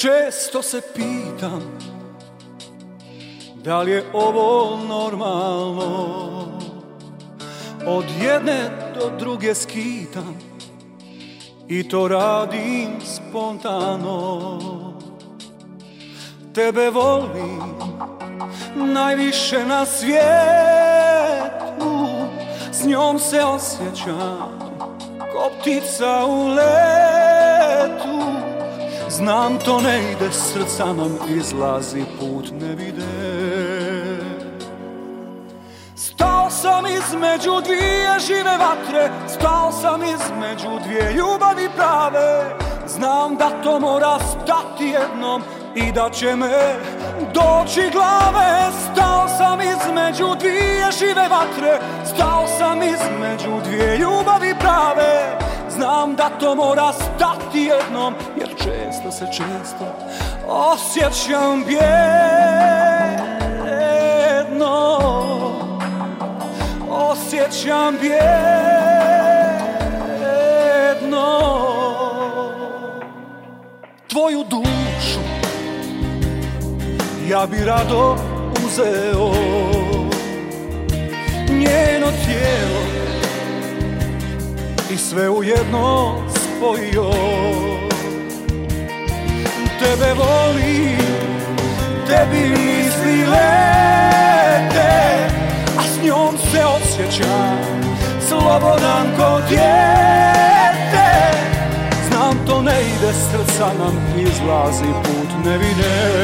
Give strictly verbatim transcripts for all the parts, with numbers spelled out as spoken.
Često se pitam da li je ovo normalno. Od jedne do druge skitam i to radim spontano. Tebe volim najviše na svijetu, s njom se osjećam ko ptica u letu. Znam to ne ide, srca nam izlazi, put ne vide. Stao sam između dvije žive vatre, stao sam između dvije ljubavi prave. Znam da to mora stati jednom i da će me doći glave. Stao sam između dvije žive vatre, stao sam između dvije ljubavi prave. Znam da to mora stati jednom, jer često se često osjećam bijedno. Osjećam bijedno. Tvoju dušu ja bi rado uzeo, njeno tijelo i sve ujedno spojio. Tebe volim, tebi misli lete, a s njom se osjećam slobodan ko dijete. Znam to ne ide, srca nam izlazi, put ne vide.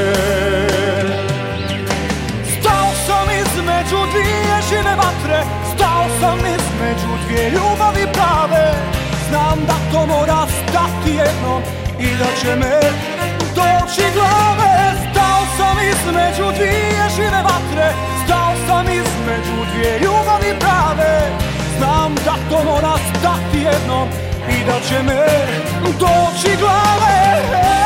Stao sam između dvije žive vatre, stao sam između dvije ljubavi prave. Znam da to mora stati jednom i da će me doći glave. Stao sam između dvije žive vatre, stao sam između dvije ljubavi prave. Znam da to mora stati jednom i da će me doći glave.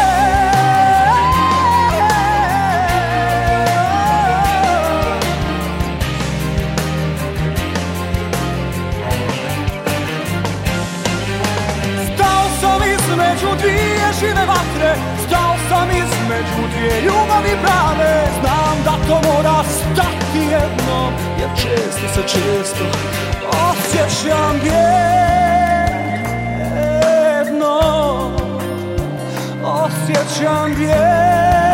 Stao sam između dvije žive vatre, stao sam između dvije ljubavi prave. Znam da to mora stati jednom, jer često se često osjećam bijedno. Osjećam bijedno.